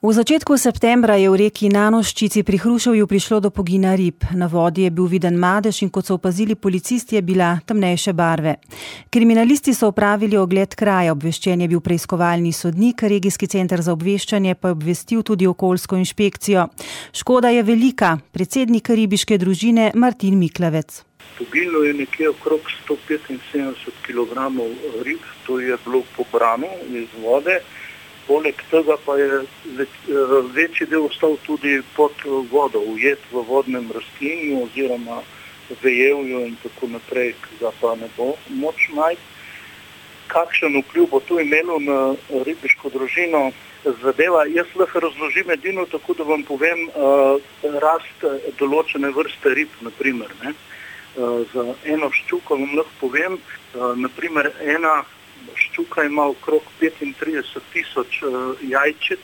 V začetku septembra je v reki Nanoščici pri Hruševju prišlo do pogina rib. Na vodi je bil viden madež in kot so opazili policisti, je bila temnejše barve. Kriminalisti so opravili ogled kraja, obveščen je bil preiskovalni sodnik, regijski center za obveščanje pa je obvestil tudi okoljsko inšpekcijo. Škoda je velika, predsednik ribiške družine Martin Miklavec. Poginilo je nekje okrog 175 kg rib, to je bilo pobrano iz vode. Poleg tega pa je večji del ostal tudi pod vodo, ujet v vodnem rastlinju oziroma vejevju in tako naprej, ki ga pa ne bo moč najti. Kakšen vpliv bo to imelo na ribiško družino zadeva? Jaz lahko razložim edino tako, da vam povem rast določene vrste rib, naprimer. Za eno ščuko vam lahko povem, naprimer ena ščuka ima okrog 35.000 jajčic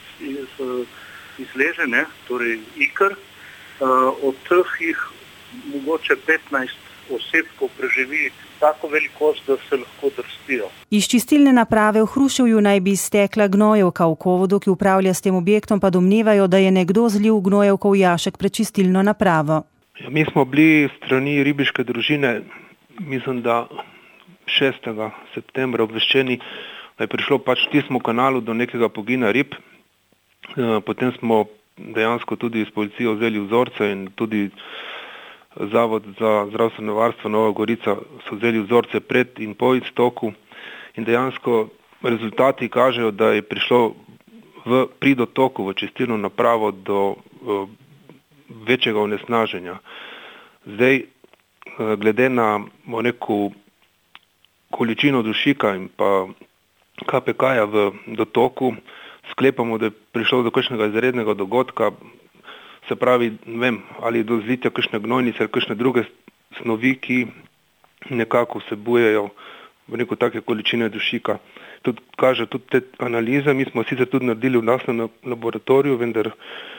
izleže, torej iker. Od teh jih mogoče 15 osebkov preživi tako velikost, da se lahko drstijo. Iz čistilne naprave v Hruševju naj bi iztekla gnojevka. V Kovodu, ki upravlja s tem objektom, pa domnevajo, da je nekdo zlil gnojevko v jašek pred čistilno napravo. Mi smo bili strani ribiške družine, mislim, da 6. septembra obveščeni, da je prišlo v tistem kanalu do nekega pogina rib. Potem smo dejansko tudi s policijo vzeli vzorce in tudi Zavod za zdravstveno varstvo Nova Gorica so vzeli vzorce pred in po iztoku in dejansko rezultati kažejo, da je prišlo pri dotoku v čistilno napravo do večjega onesnaženja. Zdaj, glede na neku količino dušika in pa KPK-ja v dotoku, sklepamo, da je prišlo do kakšnega izrednega dogodka, se pravi, ne vem, ali do zlitja kakšne gnojnice ali kakšne druge snovi, ki nekako vsebujejo take količine dušika. Tudi kaže tudi te analize, mi smo sicer tudi naredili v nasnem laboratoriju, vendar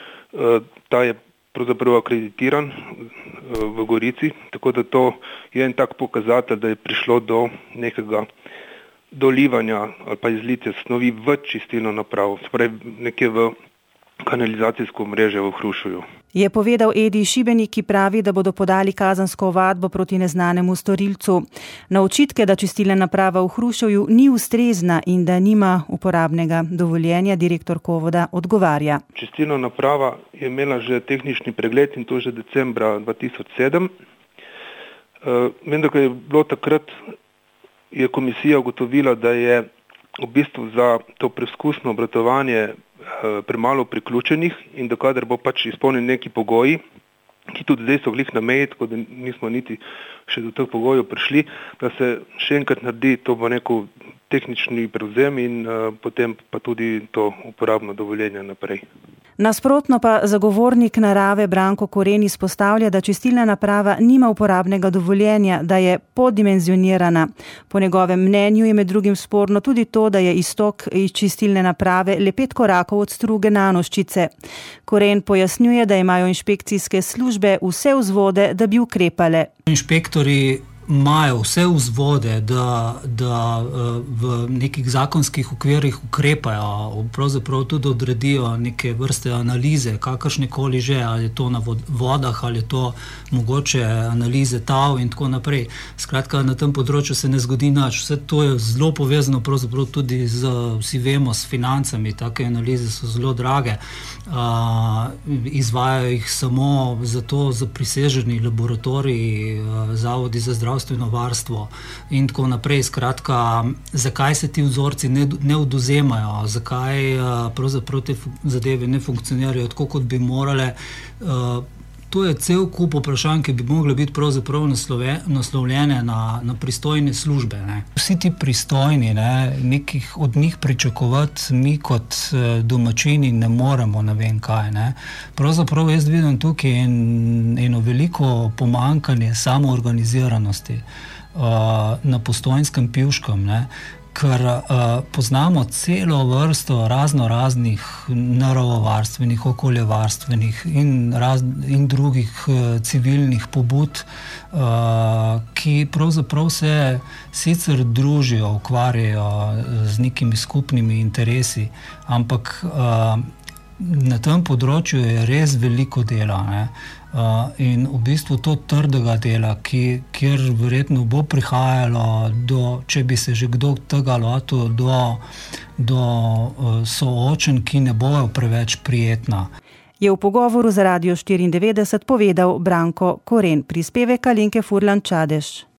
ta je pravzaprav akreditiran v Gorici, tako da to je en tak pokazatelj, da je prišlo do nekega dolivanja ali pa izlitja snovi v čistilno napravo, torej nekje v kanalizacijsko mreže v Hruševju. Je povedal Edi Šibenik, ki pravi, da bodo podali kazensko ovadbo proti neznanemu storilcu. Na očitke, da čistilna naprava v Hruševju ni ustrezna in da nima uporabnega dovoljenja, direktor Kovoda odgovarja. Čistilna naprava je imela že tehnični pregled in to že decembra 2007. Vendar, ko je bilo takrat, je komisija ugotovila, da je v bistvu za to preizkusno obratovanje premalo priključenih in da kadar bo izpolnjen neki pogoji, ki tudi zdaj so glih na meji, tako da nismo niti še do teh pogojev prišli, da se še enkrat naredi, to bo neko tehnični prevzem in potem pa tudi to uporabno dovoljenje naprej. Nasprotno pa zagovornik narave Branko Koren izpostavlja, da čistilna naprava nima uporabnega dovoljenja, da je poddimenzionirana. Po njegovem mnenju je med drugim sporno tudi to, da je iztok iz čistilne naprave le 5 korakov od struge Nanoščice. Koren pojasnjuje, da imajo inšpekcijske službe vse vzvode, da bi ukrepale. Inšpektori imajo vse vzvode, da v nekih zakonskih okvirih ukrepajo, pravzaprav tudi odredijo neke vrste analize, kakršnekoli že, ali je to na vodah, ali je to mogoče analize tav in tako naprej. Skratka, na tem področju se ne zgodi nič. Vse to je zelo povezano pravzaprav tudi vsi vemo, s financami. Take analize so zelo drage. Izvajajo jih samo zato zapriseženi laboratoriji, zavodi za zdravstveno varstvo in tako naprej. Skratka, zakaj se ti vzorci ne odvzemajo, zakaj pravzaprav te zadeve ne funkcionirajo tako, kot bi morale. To je cel kup vprašanj, ki bi mogle biti pravzaprav naslovljene na pristojne službe. Vsi ti pristojni, nekih od njih pričakovati mi kot domačini ne moremo, ne vem kaj. Pravzaprav jaz vidim tukaj eno veliko pomanjkanje samoorganiziranosti na Postojnskem, Pivškem, ker poznamo celo vrsto raznih naravovarstvenih, okoljevarstvenih in drugih civilnih pobud, ki pravzaprav se sicer družijo, ukvarjajo z nekimi skupnimi interesi, ampak Na tem področju je res veliko dela, ne? In v bistvu to trdega dela, kjer verjetno bo prihajalo če bi se že kdo tega lotil, do soočenj, ki ne bojo preveč prijetna. Je v pogovoru za Radio 94 povedal Branko Koren, prispevek Alenke Furlan Čadež.